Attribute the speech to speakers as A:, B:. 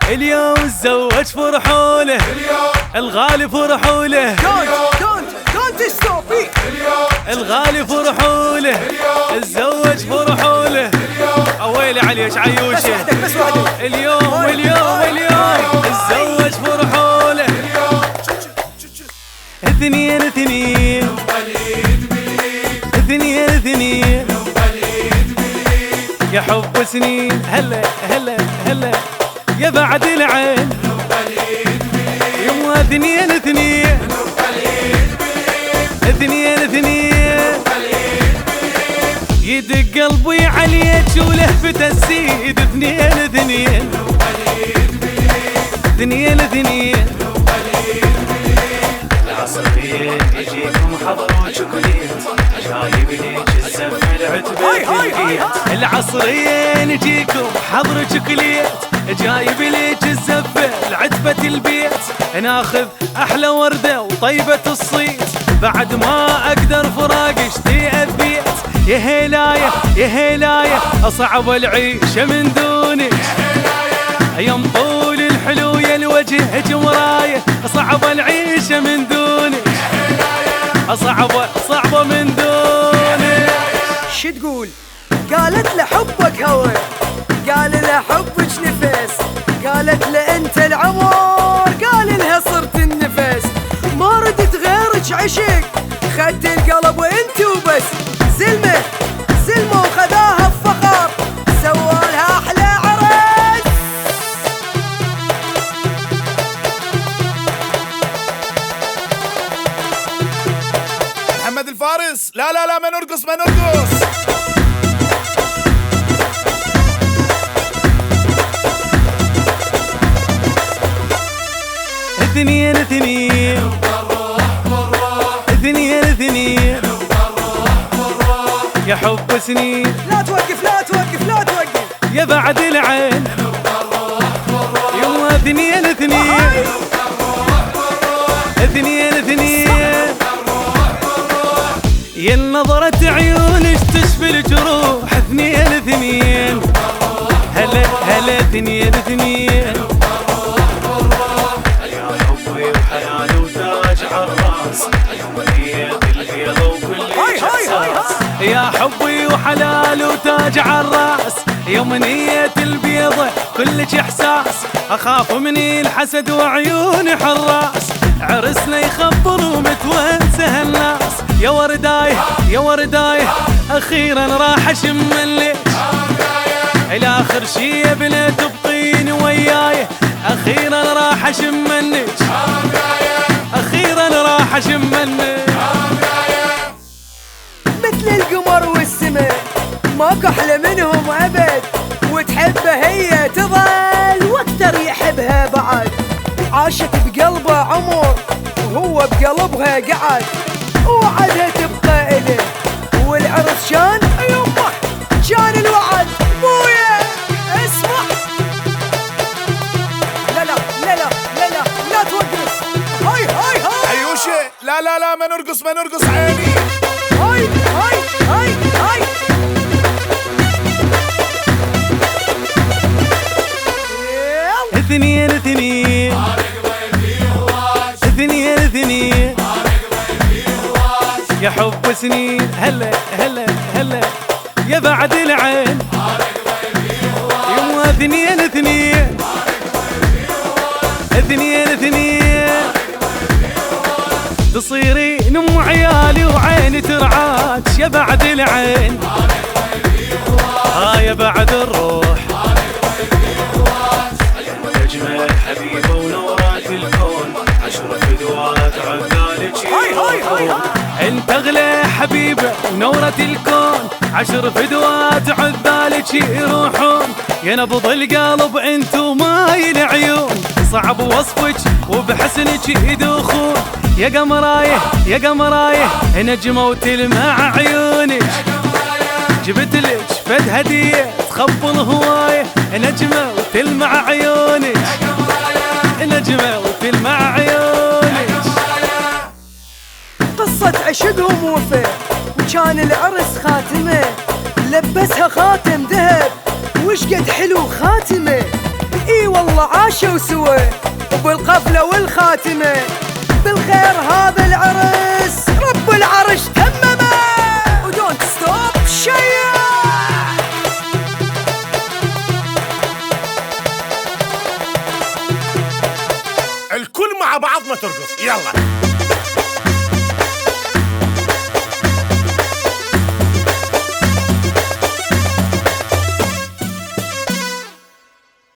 A: اليوم تزوج فرحوله، الغالي فرحوله،
B: دونت ستوب.
A: الغالي فرحوله، تزوج فرحوله. اويلي عليك عيوشه. اليوم تزوج فرحوله. اثنين يا حب سنين. هلا هلا هلا يا بعد العين. يما اثنين يدق قلبي عليك ولهفة السيد. اثنين العصريين يجيكم حضر وشوكوليت، جايب ليك الزف العتبة. العصريين يجيكم حضر وشوكوليت، جايب ليك الزف العتبة البيت. ناخذ احلى وردة وطيبة الصيت، بعد ما اقدر فراقش تأذيت. يا هلاية يا هلاية اصعب العيشة من دونك. يا طول الحلو يا الوجه جمراية، صعب العيشة من دونك. صعبة من دونك.
B: شو تقول؟ قالت له حبك هوى، قال له حبك نفس، قالت له انت العمر، قال لها صرت النفس. ما ردت غيرك عشق، خدت القلب وانت وبس. زلمة وخذاها بفخر، سوالها احلى عرس.
C: محمد الفارس. لا ما نرقص.
A: اثنين يا حب سنين.
B: لا توقف
A: يا بعد العين. يما اثنين يا نظرة عيونك تشفي الجروح. اثنين هلا اثنين يا حبي وحلال وتاج عالراس، يومية البيضة وكل احساس. يا حبي وحلال وتاج عالراس، يومنية البيضة كلش احساس. اخاف من الحسد وعيون حراس، عرسنا يخبر ومتونسه الناس. يا وردايه اخيرا راح اشم الليش. الاخر شي يا بنت بطين وياي، اخيرا راح اشم النيش. اخيرا راح اشم النيش.
B: مثل القمر والسماء، ماكو احلى منهم ابد، وتحبه هي تظل واكثر يحبها بعد. عاشت بقلبه عمر وهو بقلبها قعد، وعدها تبقى إله، والعرس كان يمه كان الوعد. بويا اسمع. لا توقف. هاي
C: عيوشة. لا ما نرقص عيني.
B: هاي
A: اثنين يا حب سنين. هلا يا بعد العين. يما اثنين تصيرين ام عيالي وعيني ترعاك يا بعد العين. يا بعد الروح اجمل حبيبه ونورات الكون، 10 فدوات عذالك يروحون. انت اغلى حبيبه ونورة الكون، 10 فدوات عذالك يروحون. يا نبض القلب انت وماي العيون، صعب وصفك وبحسنك يدوخون. يا قمرايه نجمه وتلمع عيونك، جبت لك فد هديه تخبل هوايه. نجمه وتلمع عيونك، نجمه وتلمع عيونك.
B: قصة عشقهم وفا، وكان العرس خاتمه، لبسها خاتم ذهب وش قد حلو خاتمه. اي والله عاشوا سوا وبالقفلة والخاتمة بالخير هذا العرس رب العرش تممه ودونت ستوب شيء.
C: الكل مع بعضنا ترقص يلا.